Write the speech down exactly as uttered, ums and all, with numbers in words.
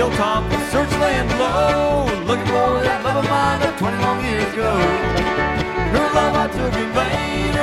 hilltop, search laying low, looking for that love of mine of twenty long years ago. Her love I took in vain,